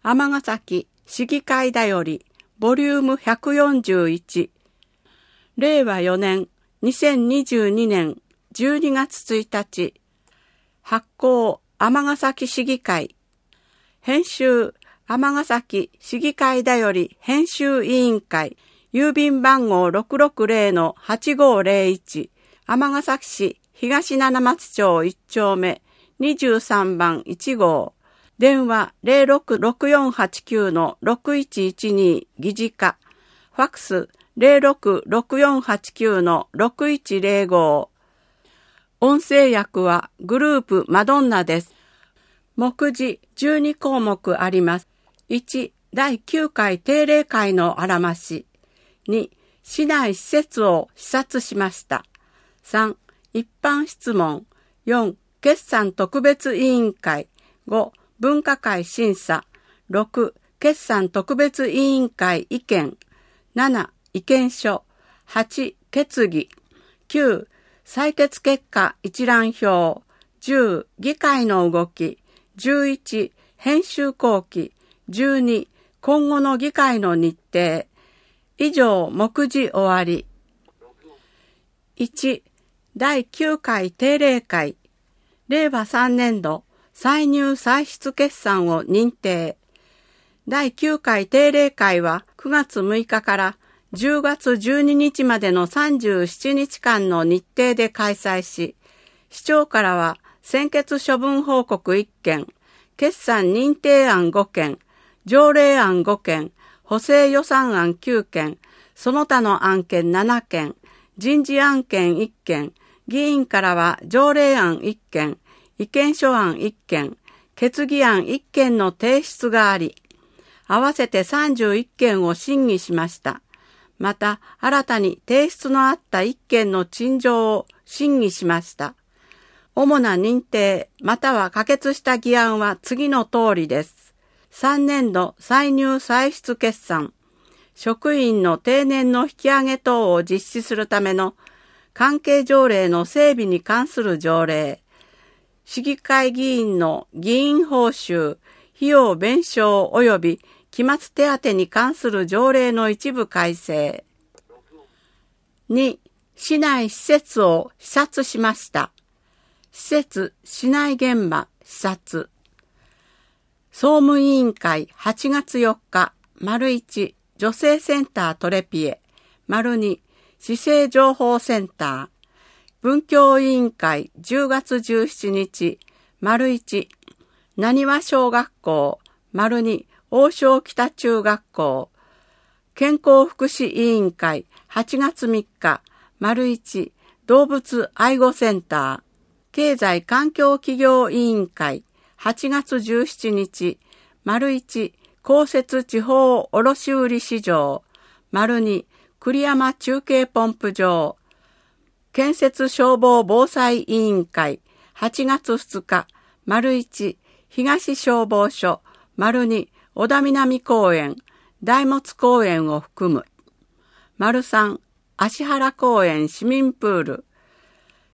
尼崎市議会だよりボリューム141令和4年2022年12月1日発行尼崎市議会編集尼崎市議会だより編集委員会郵便番号 660-8501 尼崎市東七松町1丁目23番1号電話 066489-6112 議事課ファックス 066489-6105 音声訳はグループマドンナです。目次12項目あります。1、第9回定例会のあらまし。2、市内施設を視察しました。3、一般質問。4、決算特別委員会。5、分科会審査。6、決算特別委員会意見。7、意見書。8、決議。9、採決結果一覧表。10、議会の動き。11、編集後期。12、今後の議会の日程。以上、目次終わり。1、第9回定例会。令和3年度歳入歳出決算を認定。第9回定例会は9月6日から10月12日までの37日間の日程で開催し、市長からは専決処分報告1件、決算認定案5件、条例案5件、補正予算案9件、その他の案件7件、人事案件1件、議員からは条例案1件、意見書案1件、決議案1件の提出があり、合わせて31件を審議しました。また、新たに提出のあった1件の陳情を審議しました。主な認定または可決した議案は次の通りです。3年度歳入歳出決算、職員の定年の引き上げ等を実施するための関係条例の整備に関する条例、市議会議員の議員報酬、費用弁償及び期末手当に関する条例の一部改正。2、市内施設を視察しました。施設、市内現場、視察。総務委員会8月4日、1、女性センタートレピエ、2、市政情報センター、文教委員会10月17日、1、なにわ小学校、2、王将北中学校、健康福祉委員会8月3日、1、動物愛護センター、経済環境企業委員会8月17日、1、公設地方卸売市場、2、栗山中継ポンプ場、建設消防防災委員会8月2日、1、東消防署、2、小田南公園、大物公園を含む、3、芦原公園市民プール、